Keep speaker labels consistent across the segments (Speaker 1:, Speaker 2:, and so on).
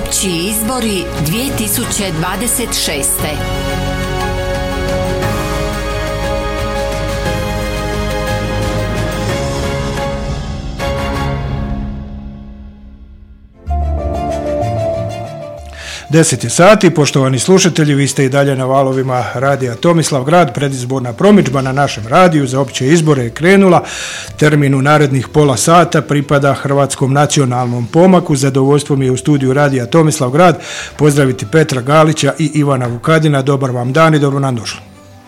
Speaker 1: Opći izbori 2026.
Speaker 2: Deset je sati, poštovani slušatelji, vi ste i dalje na valovima radija Tomislavgrad. Predizborna promidžba na našem radiju za opće izbore je krenula. Termin u narednih pola sata pripada Hrvatskom nacionalnom pomaku. Zadovoljstvo mi je u studiju radija Tomislavgrad pozdraviti Petra Galića i Ivana Vukadina. Dobar vam dan i dobro nam došli.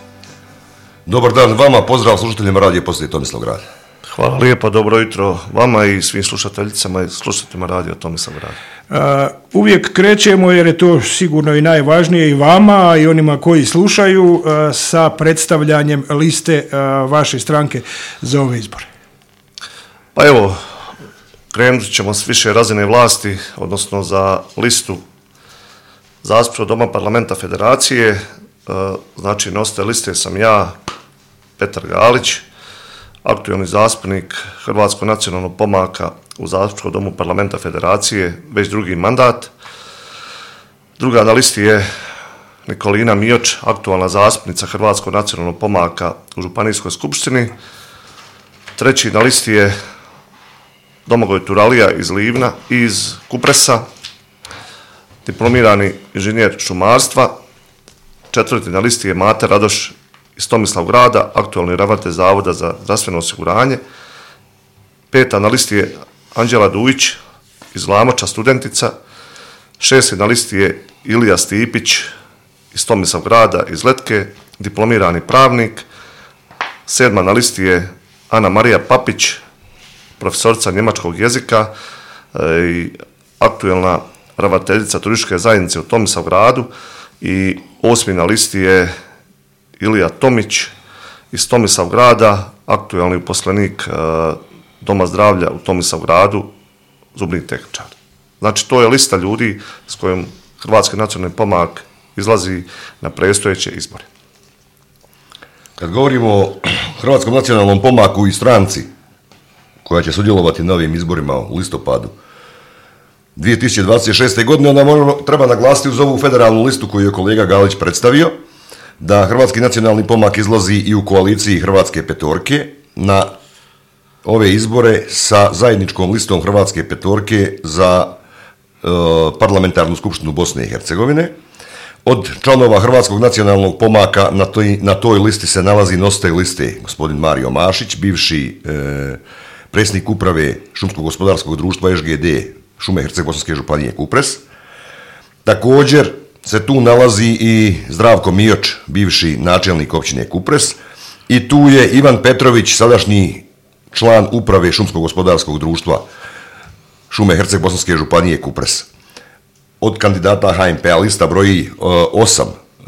Speaker 3: Dobar dan vama, pozdrav slušateljima radija postaje Tomislavgrad.
Speaker 4: Hvala lijepo, dobro jutro vama i svim slušateljicama i slušateljima radija Tomislavgrad.
Speaker 2: Uvijek krećemo, jer je to sigurno i najvažnije i vama i onima koji slušaju, sa predstavljanjem liste vaše stranke za ove izbore.
Speaker 4: Pa evo, krenut ćemo s više razine vlasti, odnosno za listu zastupnika Doma parlamenta Federacije. Znači, nositelj liste sam ja, Petar Galić, aktualni zastupnik Hrvatskog nacionalnog pomaka u zastupničkom domu parlamenta Federacije, već drugi mandat. Druga na listi je Nikolina Mioć, aktualna zastupnica Hrvatskog nacionalnog pomaka u Županijskoj skupštini. Treći na listi je Domagoj Turalija iz Livna i iz Kupresa, diplomirani inženjer šumarstva. Četvrti na listi je Mate Radoš iz Tomislavgrada, aktualni ravnatelj Zavoda za zdravstveno osiguranje. Peta na listi je Anđela Dujić iz Glamoča, studentica. Šesti na listi je Ilija Stipić iz Tomislavgrada, iz Letke, diplomirani pravnik. Sedma na listi je Ana Marija Papić, profesorica njemačkog jezika i aktualna ravnateljica turističke zajednice u Tomislavgradu. I osmi na listi je Ilija Tomić iz Tomislavgrada, aktualni uposlenik Doma zdravlja u Tomislavgradu, zubni tehničar. Znači, to je lista ljudi s kojom Hrvatski nacionalni pomak izlazi na predstojeće izbore.
Speaker 3: Kad govorimo o Hrvatskom nacionalnom pomaku i stranci koja će sudjelovati na ovim izborima u listopadu 2026. godine, onda treba naglasiti uz ovu federalnu listu koju je kolega Galić predstavio, da Hrvatski nacionalni pomak izlazi i u koaliciji Hrvatske petorke na ove izbore sa zajedničkom listom Hrvatske petorke za parlamentarnu skupštinu Bosne i Hercegovine. Od članova Hrvatskog nacionalnog pomaka na toj listi se nalazi nositelj liste gospodin Mario Mašić, bivši predsjednik uprave Šumsko-gospodarskog društva ŠGD Šume Herceg-Bosanske županije Kupres. Također se tu nalazi i Zdravko Mioć, bivši načelnik općine Kupres, i tu je Ivan Petrović, sadašnji član uprave Šumsko-gospodarskog društva Šume Herceg-Bosanske županije Kupres. Od kandidata HNP-a lista broji 8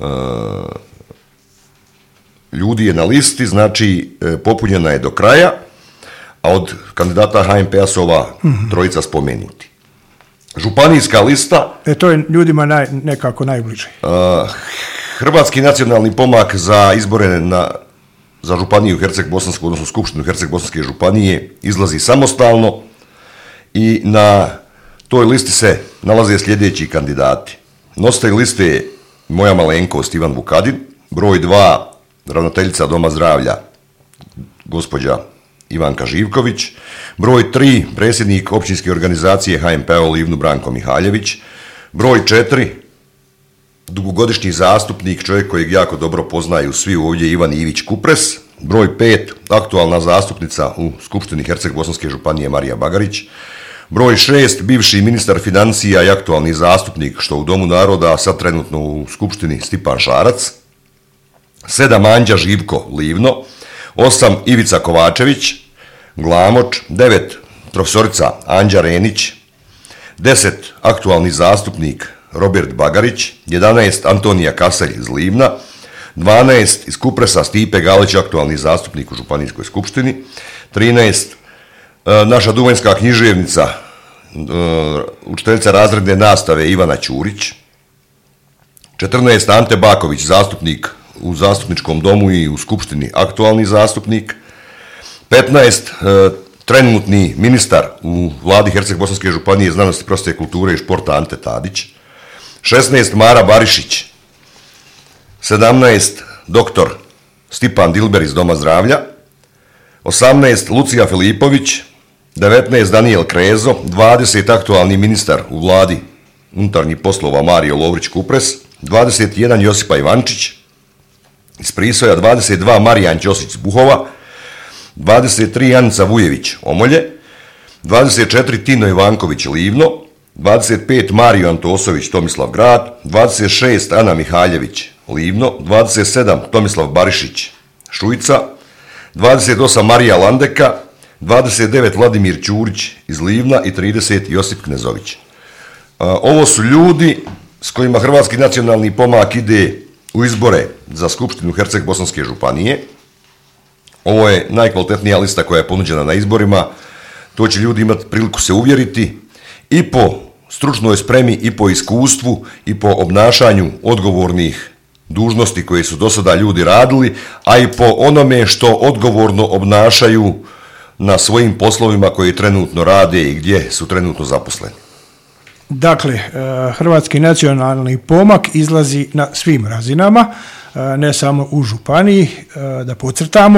Speaker 3: ljudi je na listi, znači popunjena je do kraja, a od kandidata HNP-a su ova trojica spomenuti. Županijska lista...
Speaker 2: To je ljudima nekako najbliže.
Speaker 3: Hrvatski nacionalni pomak za izbore za županiju Herceg-Bosansku, odnosno Skupštinu Herceg-Bosanske županije, izlazi samostalno i na toj listi se nalaze sljedeći kandidati. Nositelj liste je moja malenkost Ivan Vukadin, broj 2 ravnateljica Doma zdravlja gospođa Ivanka Živković, broj 3 predsjednik općinske organizacije HNP-a u Livnu Branko Mihaljević, broj 4 dugogodišnji zastupnik, čovjek kojeg jako dobro poznaju svi ovdje, Ivan Ivić Kupres, broj 5 aktualna zastupnica u Skupštini Herceg-Bosanske županije Marija Bagarić, broj 6 bivši ministar financija i aktualni zastupnik što u Domu naroda, a sad trenutno u Skupštini Stipan Šarac, 7 Anđa Živko Livno, 8 Ivica Kovačević Glamoč, 9 profesorica Anđa Renić, 10 aktualni zastupnik Robert Bagarić, 11 Antonija Kaselj iz Livna, 12 iz Kupresa Stipe Galić, aktualni zastupnik u Županijskoj skupštini, 13 naša duvanjska književnica, učiteljica razredne nastave Ivana Ćurić, 14 Ante Baković, zastupnik u zastupničkom domu i u skupštini, aktualni zastupnik, 15 trenutni ministar u vladi Herceg-Bosanske županije znanosti, prosvjete, kulture i športa Ante Tadić, 16 Mara Barišić, 17 doktor Stipan Dilber iz Doma zdravlja, 18 Lucija Filipović, 19 Daniel Krezo, 20 aktualni ministar u vladi unutarnjih poslova Mario Lovrić Kupres, 21 Josipa Ivančić iz Prisoja, 22 Marijan Ćosić iz Buhova, 23 Janica Vujević Omolje, 24 Tino Ivanković Livno, 25 Mario Antosović Tomislav Grad, 26 Ana Mihaljević Livno, 27 Tomislav Barišić Šujica, 28 Marija Landeka, 29 Vladimir Ćurić iz Livna i 30 Josip Knezović. Ovo su ljudi s kojima Hrvatski nacionalni pomak ide u izbore za Skupštinu Herceg-Bosanske županije. Ovo je najkvalitetnija lista koja je ponuđena na izborima. To će ljudi imati priliku se uvjeriti i po stručnoj spremi, i po iskustvu, i po obnašanju odgovornih dužnosti koje su do sada ljudi radili, a i po onome što odgovorno obnašaju na svojim poslovima koji trenutno rade i gdje su trenutno zaposleni.
Speaker 2: Dakle, Hrvatski nacionalni pomak izlazi na svim razinama, ne samo u županiji, da podcrtamo.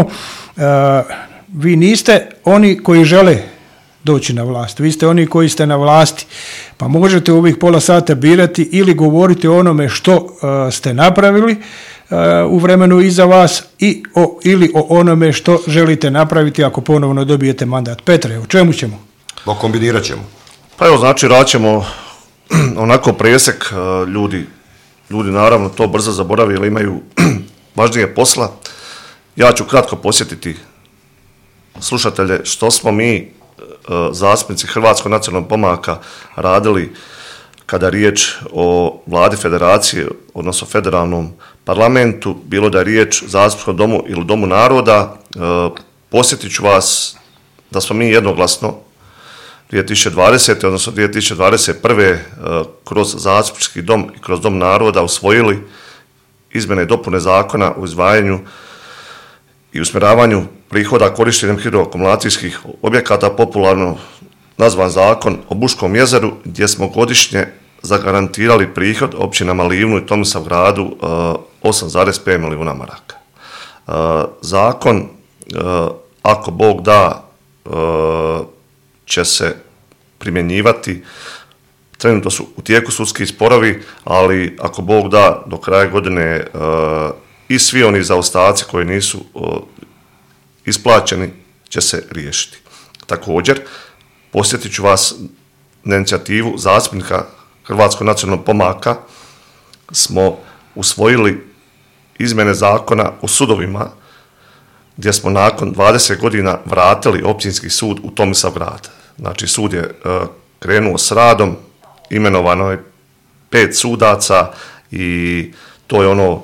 Speaker 2: Vi niste oni koji žele doći na vlast, vi ste oni koji ste na vlasti, pa možete u ovih pola sata birati ili govoriti o onome što ste napravili u vremenu iza vas ili o onome što želite napraviti ako ponovno dobijete mandat. Petre, o čemu ćemo?
Speaker 3: Kombinirat ćemo.
Speaker 4: Pa evo, znači, raćemo onako presek, ljudi naravno to brzo zaboravi ili imaju važnije posla. Ja ću kratko posjetiti slušatelje što smo mi, zastupnici Hrvatskog nacionalnog pomaka, radili kada je riječ o vladi federacije, odnosno federalnom parlamentu, bilo da je riječ o zastupničkom domu ili domu naroda. Posjetit ću vas da smo mi jednoglasno 2020. odnosno 2021. kroz zastupnički dom i kroz dom naroda usvojili izmjene i dopune zakona o izdvajanju i usmjeravanju prihoda korištenjem hidroakumulacijskih objekata, popularno nazvan Zakon o Buškom jezeru, gdje smo godišnje zagarantirali prihod općinama Livnu i Tomislavgradu 8,5 milijuna maraka. Zakon, ako Bog da, će se primjenjivati. Trenutno su u tijeku sudski sporovi, ali ako Bog da, do kraja godine i svi oni zaostaci koji nisu isplaćeni će se riješiti. Također, posjetit ću vas na inicijativu zastupnika Hrvatskog nacionalnog pomaka, smo usvojili izmjene zakona o sudovima, gdje smo nakon 20 godina vratili općinski sud u Tomislavgrad. Znači, sud je krenuo s radom, imenovano je 5 sudaca i to je ono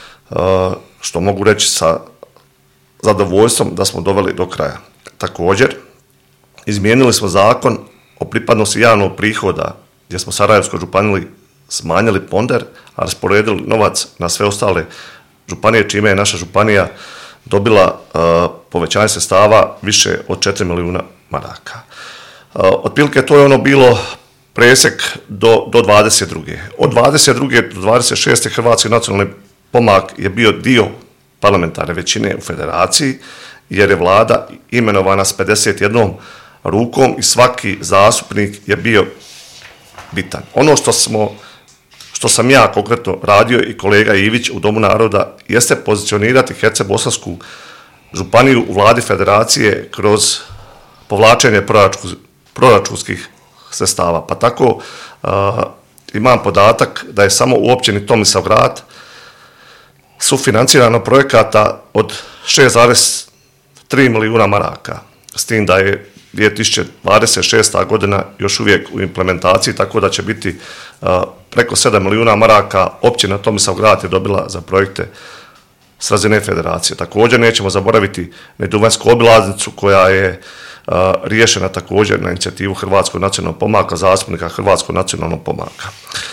Speaker 4: što mogu reći sa zadovoljstvom da smo doveli do kraja. Također, izmijenili smo zakon o pripadnosti javnog prihoda, gdje smo Sarajevskoj županiji smanjili ponder, a rasporedili novac na sve ostale županije, čime je naša županija dobila povećanje sredstava više od 4 milijuna maraka. Otprilike to je ono bilo presek do 22. Od 22. do 26. Hrvatski nacionalni pomak je bio dio parlamentarne većine u federaciji, jer je vlada imenovana s 51 rukom i svaki zastupnik je bio bitan. Ono što sam ja konkretno radio i kolega Ivić u Domu naroda jeste pozicionirati Herceg-Bosansku županiju u vladi federacije kroz povlačenje proračunskih sredstava. Pa tako imam podatak da je samo u općini Tomislavgrad sufinancirano projekata od 6,3 milijuna maraka, s tim da je 2026. godina još uvijek u implementaciji, tako da će biti preko 7 milijuna maraka općina Tomislavgrad je dobila za projekte s razine federacije. Također nećemo zaboraviti Neduvanjsku obilaznicu koja je riješena također na inicijativu Hrvatskog nacionalnog pomaka, zastupnika Hrvatskog nacionalnog pomaka.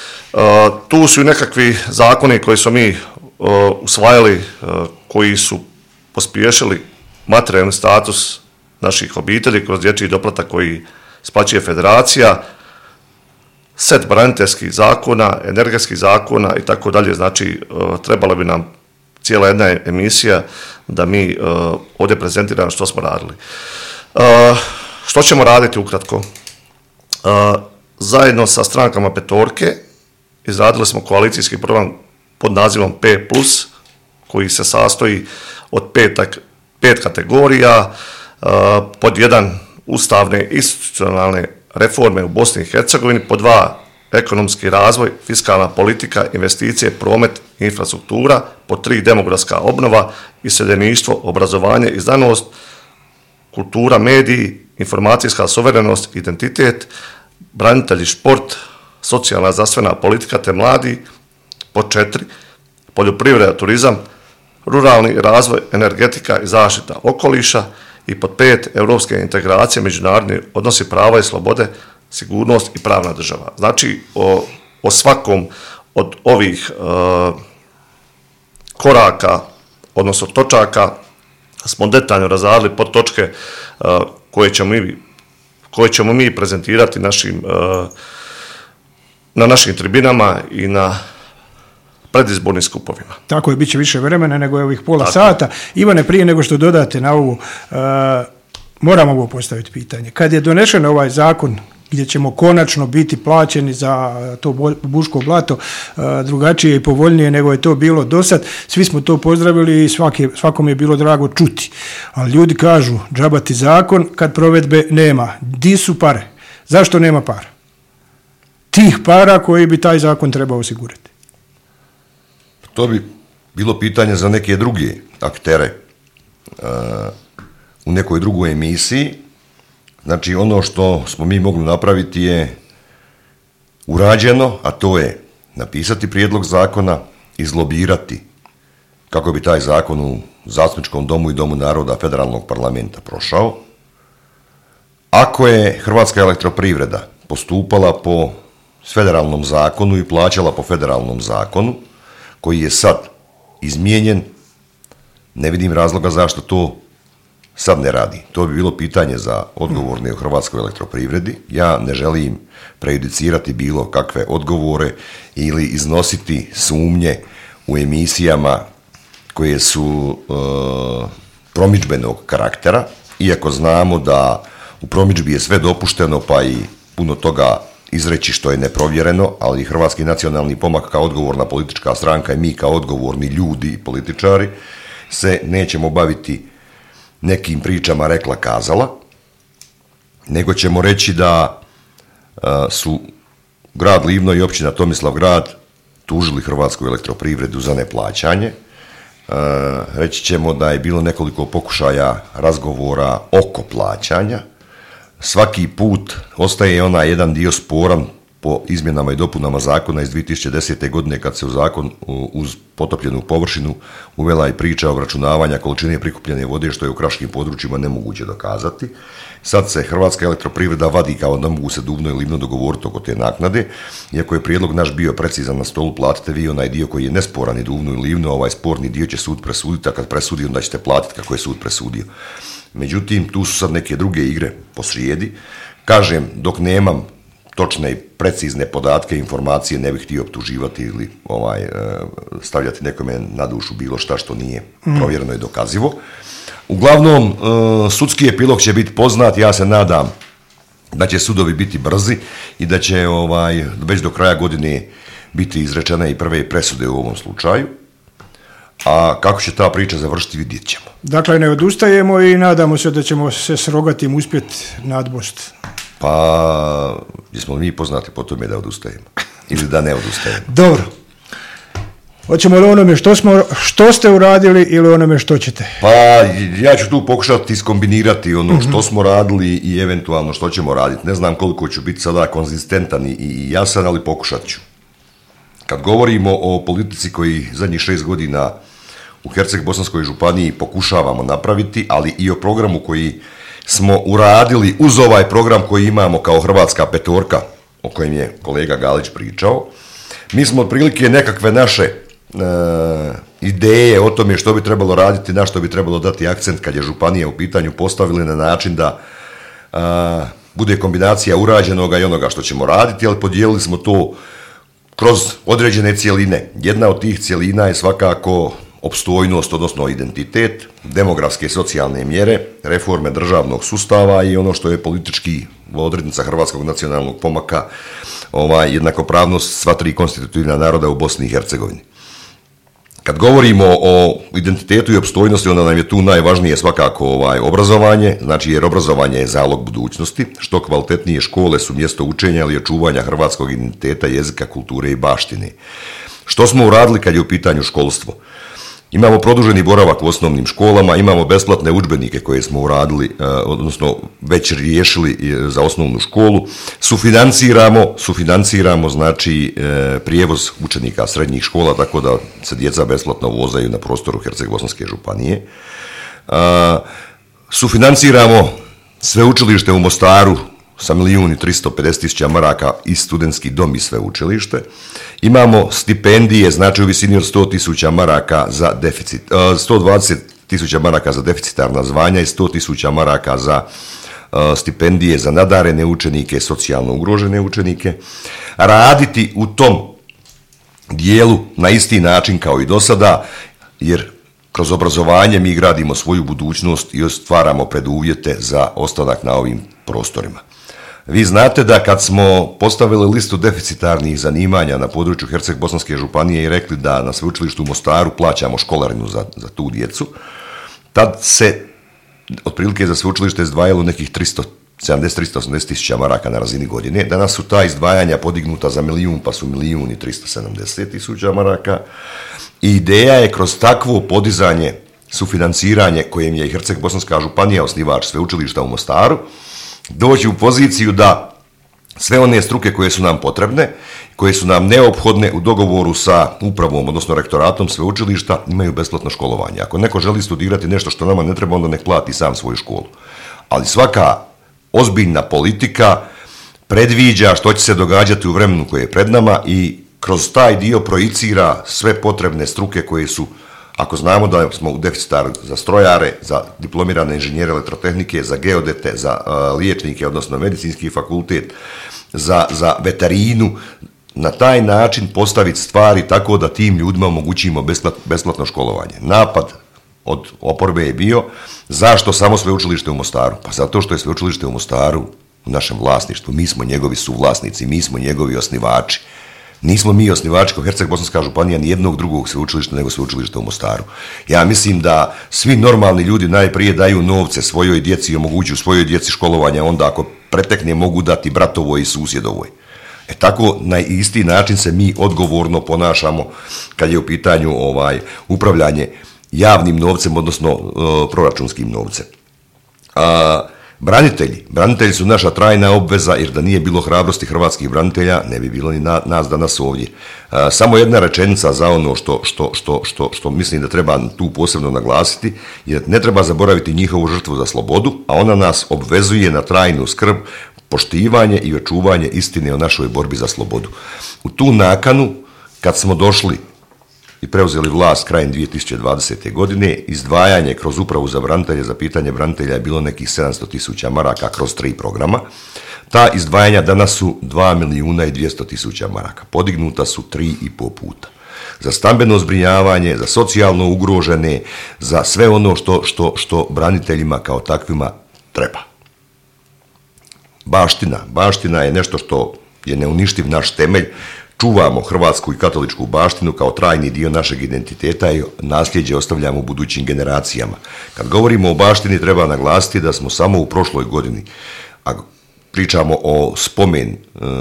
Speaker 4: Tu su i nekakvi zakoni koji smo mi usvajali, koji su pospješili materijalni status naših obitelji kroz dječji doplatak koji isplaćuje federacija, set braniteljskih zakona, energetskih zakona i tako dalje. Znači, trebala bi nam cijela jedna emisija da mi ovdje prezentiramo što smo radili. Što ćemo raditi ukratko? Zajedno sa strankama petorke izradili smo koalicijski program pod nazivom P+, koji se sastoji od pet kategorija, pod 1 ustavne institucionalne reforme u Bosni i Hercegovini, pod 2 ekonomski razvoj, fiskalna politika, investicije, promet, infrastruktura, pod 3 demografska obnova, iseljeništvo, obrazovanje i znanost, kultura, mediji, informacijska suverenost, identitet, branitelji, šport, socijalna zdravstvena politika te mladi, pod 4 poljoprivreda, turizam, ruralni razvoj, energetika i zaštita okoliša i pod 5 europske integracije, međunarodni odnosi, prava i slobode, sigurnost i pravna država. Znači, o svakom od ovih koraka, odnosno točaka, smo detaljno razradili pod točke koje ćemo mi prezentirati na našim tribinama i na predizbornim skupovima.
Speaker 2: Tako je, bit će više vremena nego je ovih pola sata. Ivane, prije nego što dodate na ovu, moram ovo postaviti pitanje. Kad je donešen ovaj zakon gdje ćemo konačno biti plaćeni za to Buško blato drugačije i povoljnije nego je to bilo do sad, svi smo to pozdravili i svakom je bilo drago čuti. Ali ljudi kažu, džabati zakon kad provedbe nema. Di su pare? Zašto nema para? Tih para koji bi taj zakon trebao osigurati.
Speaker 3: To bi bilo pitanje za neke druge aktere u nekoj drugoj emisiji. Znači, ono što smo mi mogli napraviti je urađeno, a to je napisati prijedlog zakona, izlobirati kako bi taj zakon u Zastupničkom domu i Domu naroda Federalnog parlamenta prošao. Ako je Hrvatska elektroprivreda postupala po federalnom zakonu i plaćala po federalnom zakonu, koji je sad izmijenjen, ne vidim razloga zašto to sad ne radi. To bi bilo pitanje za odgovorne u Hrvatskoj elektroprivredi. Ja ne želim prejudicirati bilo kakve odgovore ili iznositi sumnje u emisijama koje su promidžbenog karaktera, iako znamo da u promidžbi je sve dopušteno, pa i puno toga izreći što je neprovjereno, ali Hrvatski nacionalni pomak kao odgovorna politička stranka i mi kao odgovorni ljudi i političari se nećemo baviti nekim pričama rekla kazala, nego ćemo reći da su grad Livno i općina Tomislavgrad tužili Hrvatsku elektroprivredu za neplaćanje. Reći ćemo da je bilo nekoliko pokušaja razgovora oko plaćanja. Svaki put ostaje onaj jedan dio sporan po izmjenama i dopunama zakona iz 2010. godine kad se u zakon uz potopljenu površinu uvela i priča obračunavanja količine prikupljene vode što je u kraškim područjima nemoguće dokazati. Sad se Hrvatska elektroprivreda vadi kao da mogu se Duvno i Livno dogovoriti oko te naknade. Iako je prijedlog naš bio precizan na stolu, platite vi onaj dio koji je nesporan i Duvno i Livno, ovaj sporni dio će sud presuditi, a kad presudi onda ćete platiti kako je sud presudio. Međutim, tu su sad neke druge igre posrijedi. Kažem, dok nemam točne i precizne podatke, informacije, ne bih htio optuživati ili stavljati nekome na dušu bilo šta što nije provjereno i dokazivo. Uglavnom, sudski epilog će biti poznat, ja se nadam da će sudovi biti brzi i da će već do kraja godine biti izrečene i prve presude u ovom slučaju. A kako će ta priča završiti, vidjet ćemo.
Speaker 2: Dakle, ne odustajemo i nadamo se da ćemo se s Rogatim uspjeti nadbost.
Speaker 3: Pa, jesmo li mi poznati po tome da odustajemo? Ili da ne odustajemo?
Speaker 2: Dobro. Hoćemo li onome što ste uradili ili onome što ćete?
Speaker 3: Pa, ja ću tu pokušati iskombinirati ono što smo radili i eventualno što ćemo raditi. Ne znam koliko ću biti sada konzistentan i jasan, ali pokušat ću. Kad govorimo o politici koji zadnjih 6 godina u Herceg-Bosanskoj županiji pokušavamo napraviti, ali i o programu koji smo uradili uz ovaj program koji imamo kao Hrvatska petorka, o kojem je kolega Galić pričao, mi smo otprilike nekakve naše ideje o tome što bi trebalo raditi, na što bi trebalo dati akcent kad je županija u pitanju, postavili na način da bude kombinacija urađenoga i onoga što ćemo raditi, ali podijelili smo to kroz određene cjeline. Jedna od tih cjelina je svakako opstojnost, odnosno identitet, demografske i socijalne mjere, reforme državnog sustava i ono što je politički odrednica Hrvatskog nacionalnog pomaka, jednakopravnost sva tri konstitutivna naroda u Bosni i Hercegovini. Kad govorimo o identitetu i opstojnosti, onda nam je tu najvažnije svakako obrazovanje, znači jer obrazovanje je zalog budućnosti, što kvalitetnije škole su mjesto učenja ili očuvanja hrvatskog identiteta, jezika, kulture i baštine. Što smo uradili kad je u pitanju školstvo? Imamo produženi boravak u osnovnim školama, imamo besplatne udžbenike koje smo uradili, odnosno već riješili za osnovnu školu, sufinanciramo znači prijevoz učenika srednjih škola, tako da se djeca besplatno vozaju na prostoru Herceg-Bosanske županije. Sufinanciramo sveučilište u Mostaru sa 1.350.000 maraka i studentski dom i sveučilište. Imamo stipendije, znači u visini od 100.000 maraka za deficit, 120.000 maraka za deficitarna zvanja i 100.000 maraka za stipendije za nadarene učenike, socijalno ugrožene učenike. Raditi u tom dijelu na isti način kao i do sada, jer kroz obrazovanje mi gradimo svoju budućnost i stvaramo preduvjete za ostanak na ovim prostorima. Vi znate da kad smo postavili listu deficitarnih zanimanja na području Herceg-Bosanske županije i rekli da na sveučilištu u Mostaru plaćamo školarinu za tu djecu, tad se otprilike za sveučilište izdvajalo nekih 380.000 maraka na razini godine. Danas su ta izdvajanja podignuta za 1.000.000, pa su 1.370.000 maraka. I ideja je kroz takvo podizanje, sufinanciranje kojem je i Herceg-Bosanska županija osnivač sveučilišta u Mostaru, doći u poziciju da sve one struke koje su nam potrebne, koje su nam neophodne u dogovoru sa upravom, odnosno rektoratom sveučilišta, imaju besplatno školovanje. Ako neko želi studirati nešto što nama ne treba, onda nek plati sam svoju školu. Ali svaka ozbiljna politika predviđa što će se događati u vremenu koje je pred nama i kroz taj dio projicira sve potrebne struke koje su, ako znamo da smo u deficitar za strojare, za diplomirane inženjere elektrotehnike, za geodete, za liječnike, odnosno medicinski fakultet, za veterinu, na taj način postaviti stvari tako da tim ljudima omogućimo besplatno školovanje. Napad od oporbe je bio, zašto samo sveučilište u Mostaru? Pa zato što je sveučilište u Mostaru u našem vlasništvu, mi smo njegovi suvlasnici, mi smo njegovi osnivači. Nismo mi osnivači kao Herceg-Bosanska županija ni jednog drugog sveučilišta nego sveučilišta u Mostaru. Ja mislim da svi normalni ljudi najprije daju novce svojoj djeci i omogućuju svojoj djeci školovanje, onda ako pretekne mogu dati bratovoj i susjedovoj. Tako na isti način se mi odgovorno ponašamo kad je u pitanju upravljanje javnim novcem, odnosno proračunskim novcem. Branitelji su naša trajna obveza, jer da nije bilo hrabrosti hrvatskih branitelja, ne bi bilo ni nas danas ovdje. Samo jedna rečenica za ono što mislim da treba tu posebno naglasiti, jer ne treba zaboraviti njihovu žrtvu za slobodu, a ona nas obvezuje na trajnu skrb, poštivanje i očuvanje istine o našoj borbi za slobodu. U tu nakanu, kad smo došli i preuzeli vlast krajem 2020. godine, izdvajanje kroz upravu za branitelje, za pitanje branitelja je bilo nekih 700.000 maraka kroz 3 programa. Ta izdvajanja danas su 2.200.000 maraka. Podignuta su 3,5 puta. Za stambeno zbrinjavanje, za socijalno ugrožene, za sve ono što braniteljima kao takvima treba. Baština je nešto što je neuništiv naš temelj. Čuvamo hrvatsku i katoličku baštinu kao trajni dio našeg identiteta i nasljeđe ostavljamo budućim generacijama. Kad govorimo o baštini, treba naglasiti da smo samo u prošloj godini, a pričamo o spomen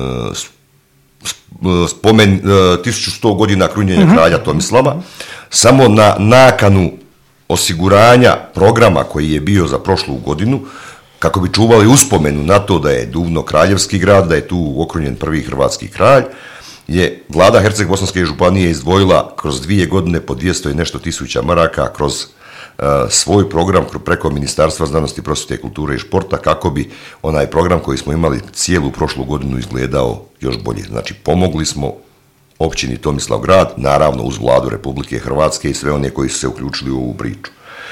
Speaker 3: 1100 godina krunjenja kralja Tomislava, samo na nakanu osiguranja programa koji je bio za prošlu godinu, kako bi čuvali uspomenu na to da je Duvno kraljevski grad, da je tu okrunjen prvi hrvatski kralj, je vlada Herceg-Bosanske županije izdvojila kroz 2 godine po 200 i nešto tisuća maraka kroz svoj program preko Ministarstva znanosti, prosvjete, kulture i športa, kako bi onaj program koji smo imali cijelu prošlu godinu izgledao još bolje. Znači, pomogli smo općini Tomislavgrad, naravno uz vladu Republike Hrvatske i sve one koji su se uključili u ovu priču.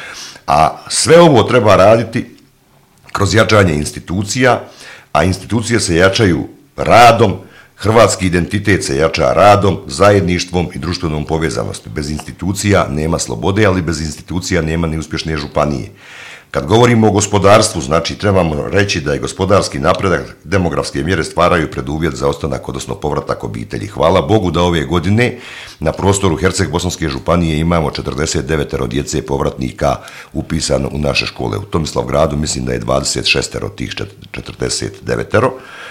Speaker 3: A sve ovo treba raditi kroz jačanje institucija, a institucije se jačaju radom, hrvatski identitet se jača radom, zajedništvom i društvenom povezanosti. Bez institucija nema slobode, ali bez institucija nema ni uspješne županije. Kad govorimo o gospodarstvu, znači trebamo reći da je gospodarski napredak, demografske mjere stvaraju preduvjet za ostanak, odnosno povratak obitelji. Hvala Bogu da ove godine na prostoru Herceg-Bosanske županije imamo 49 djece povratnika upisano u naše škole. U Tomislavgradu mislim da je 26 od tih 49.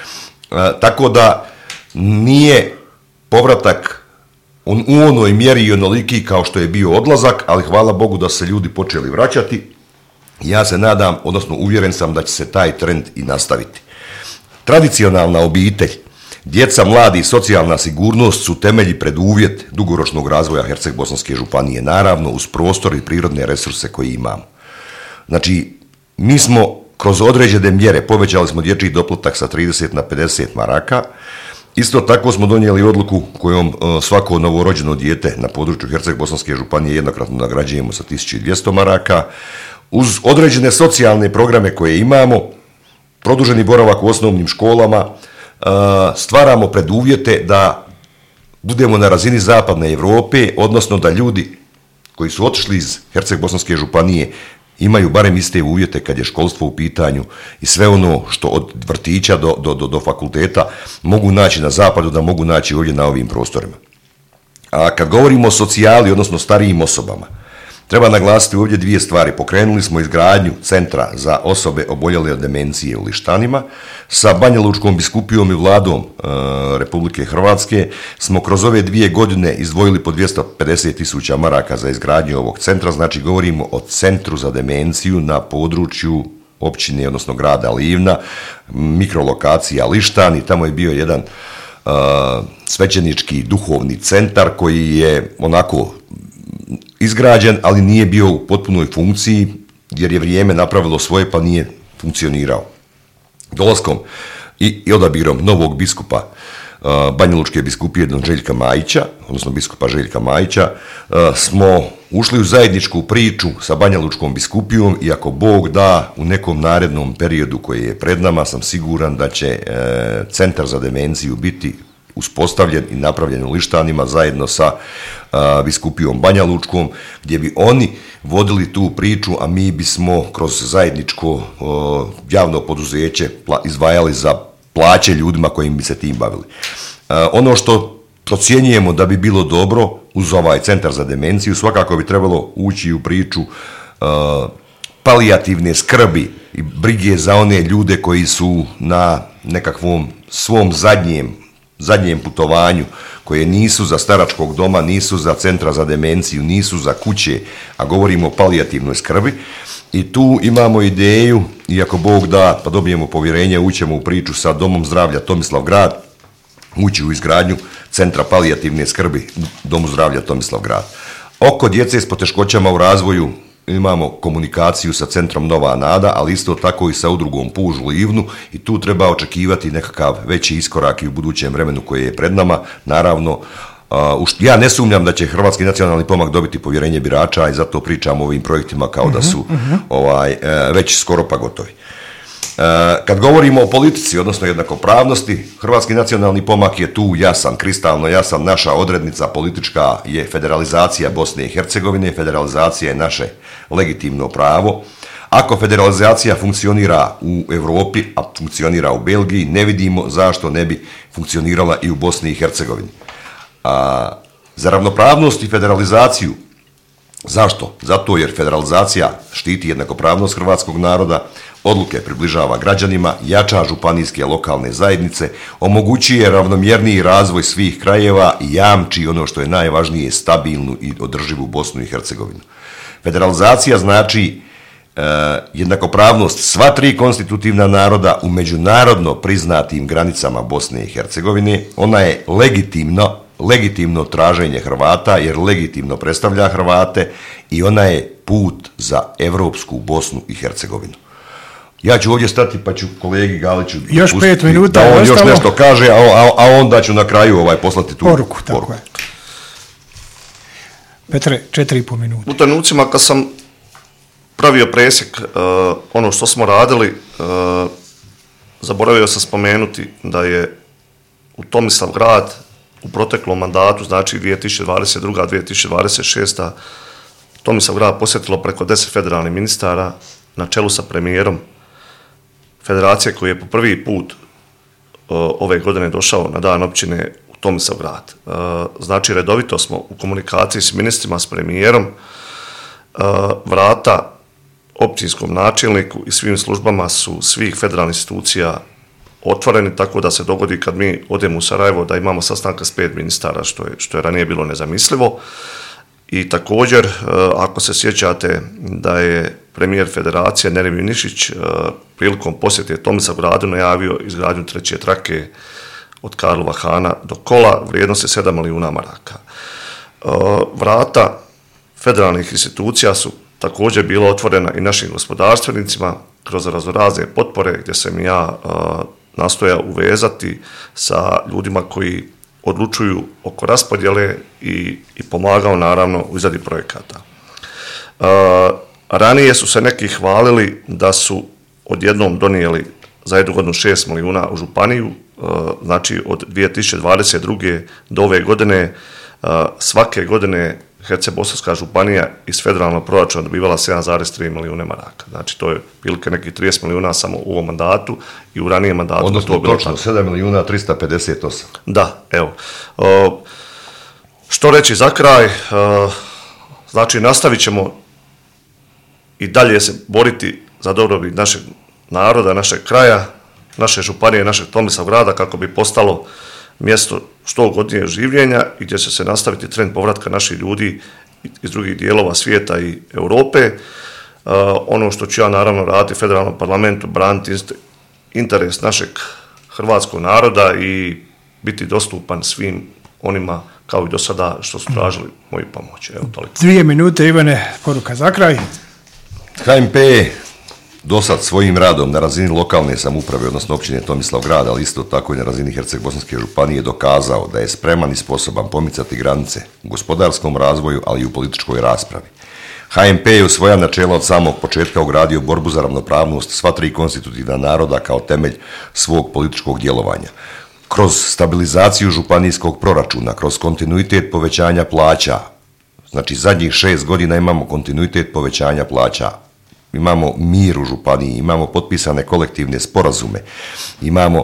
Speaker 3: Tako da nije povratak u onoj mjeri i onoliki kao što je bio odlazak, ali hvala Bogu da se ljudi počeli vraćati. Ja se nadam, odnosno uvjeren sam da će se taj trend i nastaviti. Tradicionalna obitelj, djeca, mladi i socijalna sigurnost su temelji preduvjet dugoročnog razvoja Herceg-Bosanske županije, naravno uz prostor i prirodne resurse koje imamo. Znači, mi smo kroz određene mjere povećali smo dječji doplatak sa 30 na 50 maraka. Isto tako smo donijeli odluku kojom svako novorođeno dijete na području Herceg-Bosanske županije jednokratno nagrađujemo sa 1200 maraka. Uz određene socijalne programe koje imamo, produženi boravak u osnovnim školama, stvaramo preduvjete da budemo na razini zapadne Europe, odnosno da ljudi koji su otišli iz Herceg-Bosanske županije imaju barem iste uvjete kad je školstvo u pitanju i sve ono što od vrtića do fakulteta mogu naći na zapadu, da mogu naći ovdje na ovim prostorima. A kad govorimo o socijali, odnosno starijim osobama, treba naglasiti ovdje dvije stvari. Pokrenuli smo izgradnju centra za osobe oboljele od demencije u Lištanima. Sa Banjalučkom biskupijom i vladom Republike Hrvatske smo kroz ove 2 godine izdvojili po 250.000 maraka za izgradnju ovog centra. Znači govorimo o centru za demenciju na području općine, odnosno grada Livna, mikrolokacija Lištan, i tamo je bio jedan svećenički duhovni centar koji je onako izgrađen, ali nije bio u potpunoj funkciji jer je vrijeme napravilo svoje pa nije funkcionirao. Dolaskom i odabirom novog biskupa Banjalučke biskupije Don Željka Majića, odnosno biskupa Željka Majića, smo ušli u zajedničku priču sa Banjalučkom biskupijom i ako Bog da u nekom narednom periodu koji je pred nama, sam siguran da će centar za demenciju biti uspostavljen i napravljen u Lištanima zajedno sa biskupijom Banjalučkom, gdje bi oni vodili tu priču, a mi bismo kroz zajedničko javno poduzeće izdvajali za plaće ljudima kojim bi se tim bavili. Ono što procjenjujemo da bi bilo dobro uz ovaj centar za demenciju, svakako bi trebalo ući u priču palijativne skrbi i brige za one ljude koji su na nekakvom svom zadnjem putovanju, koje nisu za staračkog doma, nisu za centra za demenciju, nisu za kuće, a govorimo o palijativnoj skrbi. I tu imamo ideju, i ako Bog da, pa dobijemo povjerenje, ućemo u priču sa Domom zdravlja Tomislavgrad, ući u izgradnju centra palijativne skrbi Domu zdravlja Tomislavgrad. Oko djece s poteškoćama u razvoju imamo komunikaciju sa centrom Nova Nada, ali isto tako i sa udrugom Puž u Livnu, i tu treba očekivati nekakav veći iskorak i u budućem vremenu koje je pred nama. Naravno, ja ne sumnjam da će Hrvatski nacionalni pomak dobiti povjerenje birača i zato pričamo o ovim projektima kao da su već skoro pa gotovi. Kad govorimo o politici, odnosno jednakopravnosti, Hrvatski nacionalni pomak je tu jasan, kristalno jasan. Naša odrednica politička je federalizacija Bosne i Hercegovine. Federalizacija je naše legitimno pravo. Ako federalizacija funkcionira u Europi, a funkcionira u Belgiji, ne vidimo zašto ne bi funkcionirala i u Bosni i Hercegovini. Za ravnopravnost i federalizaciju, zašto? Zato jer federalizacija štiti jednakopravnost hrvatskog naroda, odluke približava građanima, jača županijske lokalne zajednice, omogućuje ravnomjerniji razvoj svih krajeva i jamči ono što je najvažnije, stabilnu i održivu Bosnu i Hercegovinu. Federalizacija znači jednakopravnost sva 3 konstitutivna naroda u međunarodno priznatim granicama Bosne i Hercegovine. Ona je legitimno traženje Hrvata jer legitimno predstavlja Hrvate i ona je put za evropsku Bosnu i Hercegovinu. Ja ću ovdje stati pa ću kolegi Galiću
Speaker 2: još 5 minuta
Speaker 3: da on
Speaker 2: ostalo.
Speaker 3: još nešto kaže, a onda ću na kraju poslati tu
Speaker 2: poruku. Tako je. Petre, 4,5 minuta.
Speaker 4: U trenucima kad sam pravio presjek ono što smo radili, zaboravio sam spomenuti da je u Tomislavgrad u proteklom mandatu, znači 2022-2026, Tomislavgrad posjetilo preko 10 federalnih ministara na čelu sa premijerom federacije koji je po prvi put ove godine došao na dan općine u Tomislavgrad. Znači redovito smo u komunikaciji s ministrima, s premijerom, vrata općinskom načelniku i svim službama su svih federalnih institucija otvoreni, tako da se dogodi kad mi odemo u Sarajevo da imamo sastanka s 5 ministara, što je ranije bilo nezamislivo. I također, ako se sjećate da je premijer federacije Nermin Nišić prilikom posjete Tomislavgradu najavio izgradnju 3. trake od Karlova Hana do Kola vrijednosti 7 milijuna maraka. Vrata federalnih institucija su također bila otvorena i našim gospodarstvenicima kroz raznorazne potpore gdje sam ja nastojao uvezati sa ljudima koji odlučuju oko raspodjele i pomagao naravno u izradi projekata. Ranije su se neki hvalili da su odjednom donijeli za jednu godinu 6 milijuna u županiju, znači od 2022. do ove godine svake godine Herceg-Bosanska županija iz federalnog proračuna dobivala 7,3 milijuna maraka. Znači to je prilike nekih 30 milijuna samo u ovom mandatu i u ranijem mandatu.
Speaker 3: Odnosno točno 7 milijuna 358.
Speaker 4: Da, evo. Što reći za kraj, znači nastavit ćemo i dalje se boriti za dobrobit našeg naroda, našeg kraja, naše županije, našeg Tomislavgrada kako bi postalo mjesto što ugodnije življenja i gdje će se nastaviti trend povratka naših ljudi iz drugih dijelova svijeta i Europe. Ono što ću ja naravno raditi u federalnom parlamentu, braniti interes našeg hrvatskog naroda i biti dostupan svim onima kao i do sada što su tražili moju pomoć. Evo toliko.
Speaker 2: 2 minute, Ivane, poruka za kraj.
Speaker 3: HMP dosad svojim radom na razini lokalne samouprave, odnosno općine Tomislavgrad, ali isto tako i na razini Herceg-Bosanske županije dokazao da je spreman i sposoban pomicati granice u gospodarskom razvoju, ali i u političkoj raspravi. HMP je u svoja načela od samog početka ugradio borbu za ravnopravnost sva 3 konstitutivna naroda kao temelj svog političkog djelovanja. Kroz stabilizaciju županijskog proračuna, kroz kontinuitet povećanja plaća, znači zadnjih 6 godina imamo kontinuitet povećanja plaća, imamo mir u županiji, imamo potpisane kolektivne sporazume, imamo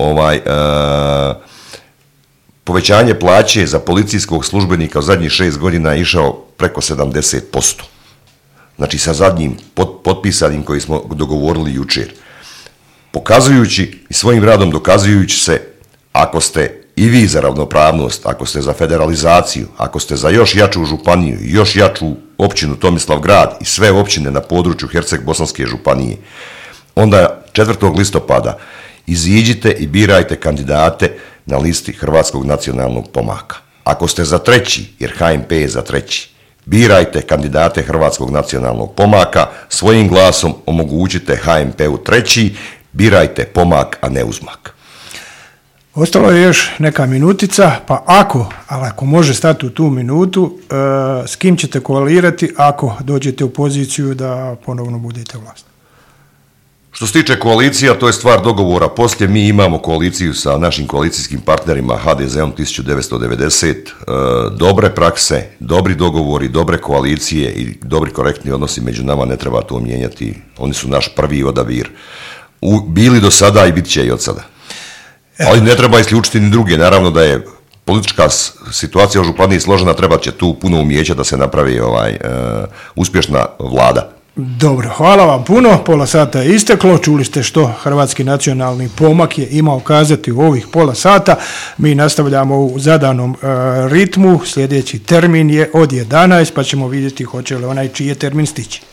Speaker 3: povećanje plaće za policijskog službenika u zadnjih 6 godina je išao preko 70%. Znači sa zadnjim potpisanim koji smo dogovorili jučer. Pokazujući i svojim radom dokazujući se, ako ste i vi za ravnopravnost, ako ste za federalizaciju, ako ste za još jaču županiju, još jaču općinu Tomislavgrad i sve općine na području Herceg-Bosanske županije, onda 4. listopada iziđite i birajte kandidate na listi Hrvatskog nacionalnog pomaka. Ako ste za 3, jer HMP je za 3, birajte kandidate Hrvatskog nacionalnog pomaka, svojim glasom omogućite HMP-u 3, birajte pomak, a ne uzmak.
Speaker 2: Ostalo je još neka minutica, pa ako može stati u tu minutu, s kim ćete koalirati ako dođete u poziciju da ponovno budete vlast?
Speaker 3: Što se tiče koalicija, to je stvar dogovora. Poslije mi imamo koaliciju sa našim koalicijskim partnerima HDZ-om 1990, dobre prakse, dobri dogovori, dobre koalicije i dobri korektni odnosi među nama, ne treba to mijenjati. Oni su naš prvi odabir. Bili do sada i bit će i od sada. Ali ne treba isključiti ni druge. Naravno da je politička situacija u županiji složena, treba će tu puno umijeća da se napravi uspješna vlada.
Speaker 2: Dobro, hvala vam puno. Pola sata je isteklo. Čuli ste što Hrvatski nacionalni pomak je imao kazati u ovih pola sata. Mi nastavljamo u zadanom ritmu. Sljedeći termin je od 11, pa ćemo vidjeti hoće li onaj čiji je termin stići.